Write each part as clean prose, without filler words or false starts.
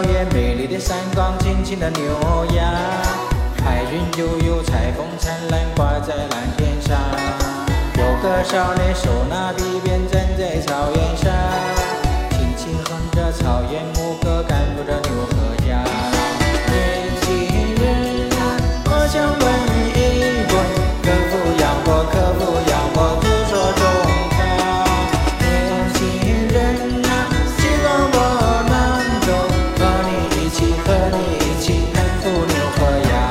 草原，美丽的山岗，尽情的牛羊，白云悠悠，彩虹灿烂，挂在蓝天上。有个少年手拿笔鞭，站在草原上，轻轻哼着草原牧歌，赶赴着牛和羊。年轻人啊，我想问一问，可否让我，可否让我不说衷肠？年轻人啊，希望我能够和你一起，和你一起看赴牛和羊。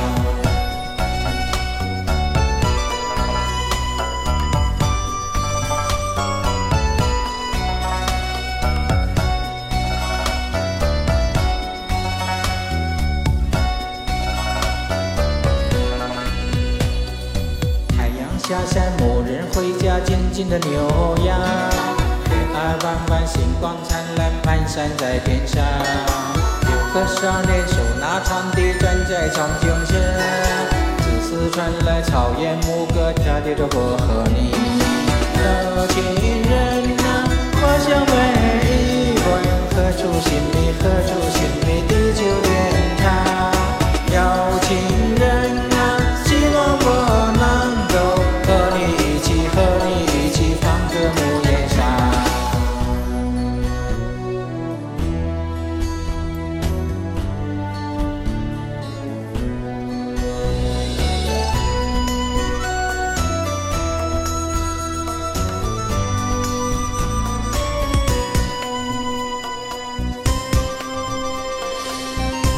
下山，牧人回家，紧紧的牛羊，月儿弯弯，星光灿烂，蹒跚在天上。有个少年手拿长笛，站在长亭前，自四传来草原牧歌，跳跃着我和你。有情人啊，我想问一问，何处寻觅，何处寻觅地久天长？有情人啊，希望我能够和你一起放歌牧野上。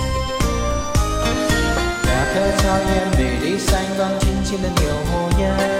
那棵草原，美丽山岗，尽情的牛羊。